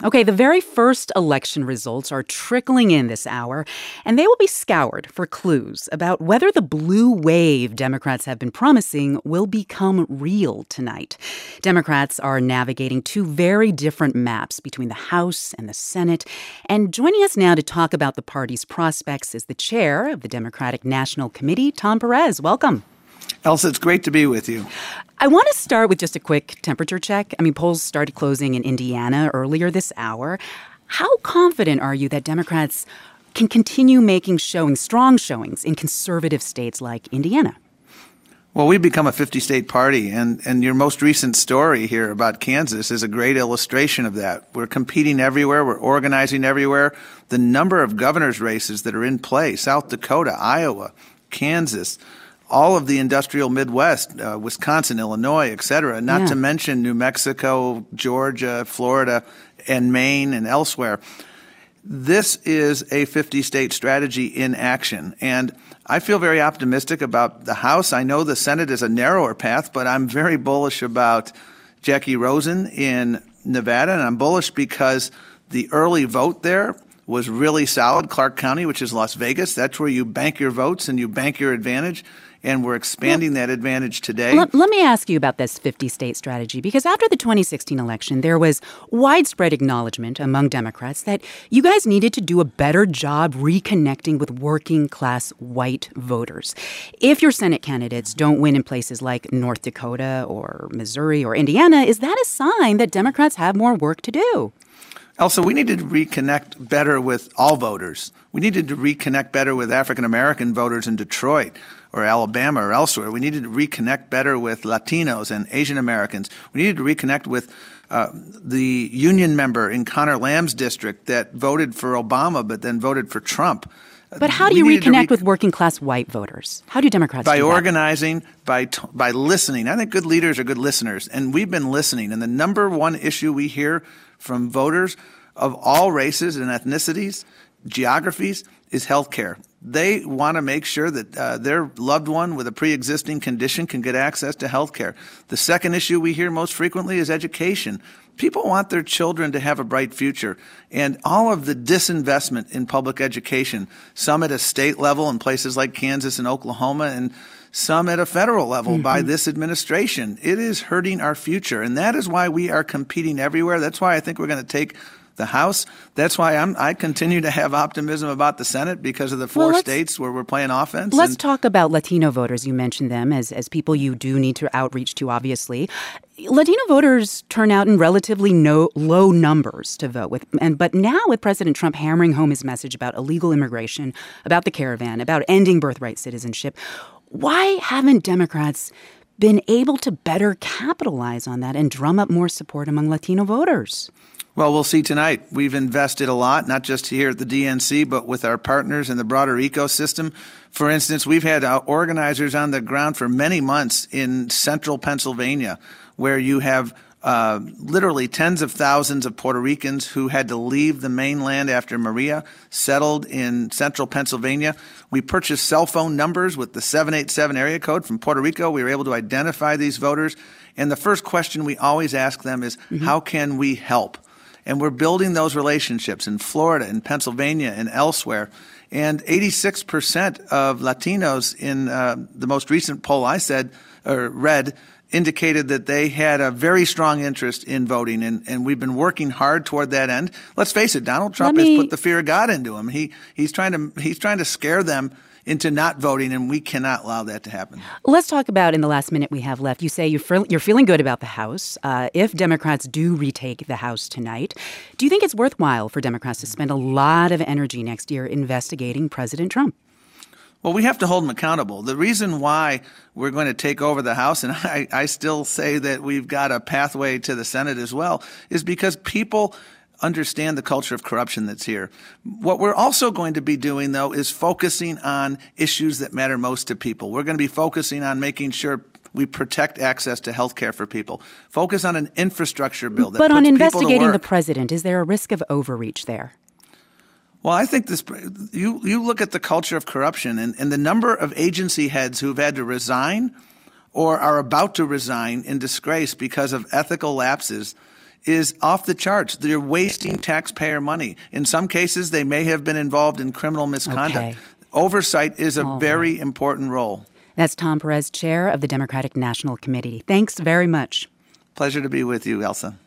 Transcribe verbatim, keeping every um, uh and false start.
Okay, the very first election results are trickling in this hour, and they will be scoured for clues about whether the blue wave Democrats have been promising will become real tonight. Democrats are navigating two very different maps between the House and the Senate, and joining us now to talk about the party's prospects is the chair of the Democratic National Committee, Tom Perez. Welcome. Elsa, it's great to be with you. I want to start with just a quick temperature check. I mean, polls started closing in Indiana earlier this hour. How confident are you that Democrats can continue making showings, strong showings in conservative states like Indiana? Well, we've become a fifty-state party, and, and your most recent story here about Kansas is a great illustration of that. We're competing everywhere. We're organizing everywhere. The number of governor's races that are in play, South Dakota, Iowa, Kansas, all of the industrial Midwest, uh, Wisconsin, Illinois, et cetera, not yeah. to mention New Mexico, Georgia, Florida, and Maine, and elsewhere. This is a fifty-state strategy in action, and I feel very optimistic about the House. I know the Senate is a narrower path, but I'm very bullish about Jackie Rosen in Nevada, and I'm bullish because the early vote there was really solid. Clark County, which is Las Vegas, that's where you bank your votes and you bank your advantage. And we're expanding that advantage today. Let, let me ask you about this fifty-state strategy, because after the twenty sixteen election, there was widespread acknowledgement among Democrats that you guys needed to do a better job reconnecting with working-class white voters. If your Senate candidates don't win in places like North Dakota or Missouri or Indiana, is that a sign that Democrats have more work to do? Elsa, we needed to reconnect better with all voters. We needed to reconnect better with African-American voters in Detroit or Alabama or elsewhere. We needed to reconnect better with Latinos and Asian Americans. We needed to reconnect with uh, the union member in Connor Lamb's district that voted for Obama but then voted for Trump. But how do you reconnect rec- with working-class white voters? How do Democrats by do that? By organizing, by t- by listening. I think good leaders are good listeners, and we've been listening. And the number one issue we hear from voters of all races and ethnicities, geographies, is health care. They want to make sure that uh, their loved one with a pre-existing condition can get access to health care. The second issue we hear most frequently is education. People want their children to have a bright future, and all of the disinvestment in public education, some at a state level in places like Kansas and Oklahoma, and some at a federal level mm-hmm. by this administration, it is hurting our future. And that is why we are competing everywhere. That's why I think we're going to take the House. That's why I'm, I continue to have optimism about the Senate because of the four well, states where we're playing offense. Let's and, talk about Latino voters. You mentioned them as, as people you do need to outreach to, obviously. Latino voters turn out in relatively no, low numbers to vote with. And but now with President Trump hammering home his message about illegal immigration, about the caravan, about ending birthright citizenship, why haven't Democrats been able to better capitalize on that and drum up more support among Latino voters? Well, we'll see tonight. We've invested a lot, not just here at the D N C, but with our partners in the broader ecosystem. For instance, we've had organizers on the ground for many months in central Pennsylvania, where you have uh, literally tens of thousands of Puerto Ricans who had to leave the mainland after Maria, settled in central Pennsylvania. We purchased cell phone numbers with the seven eight seven area code from Puerto Rico. We were able to identify these voters. And the first question we always ask them is, mm-hmm. how can we help? And we're building those relationships in Florida, in Pennsylvania, and elsewhere. And eighty-six percent of Latinos in uh, the most recent poll I said or read indicated that they had a very strong interest in voting, and, and we've been working hard toward that end. Let's face it, Donald Trump me, has put the fear of God into him. He he's trying to he's trying to scare them into not voting, and we cannot allow that to happen. Let's talk about, in the last minute we have left, you say you're, fe- you're feeling good about the House. Uh, if Democrats do retake the House tonight, do you think it's worthwhile for Democrats to spend a lot of energy next year investigating President Trump? Well, we have to hold them accountable. The reason why we're going to take over the House, and I, I still say that we've got a pathway to the Senate as well, is because people understand the culture of corruption that's here. What we're also going to be doing, though, is focusing on issues that matter most to people. We're going to be focusing on making sure we protect access to health care for people. Focus on an infrastructure bill that But puts on people to investigating work. the president, is there a risk of overreach there? Well, I think this. You you look at the culture of corruption and, and the number of agency heads who've had to resign or are about to resign in disgrace because of ethical lapses is off the charts. They're wasting taxpayer money. In some cases, they may have been involved in criminal misconduct. Okay. Oversight is a All very right. important role. That's Tom Perez, chair of the Democratic National Committee. Thanks very much. Pleasure to be with you, Elsa.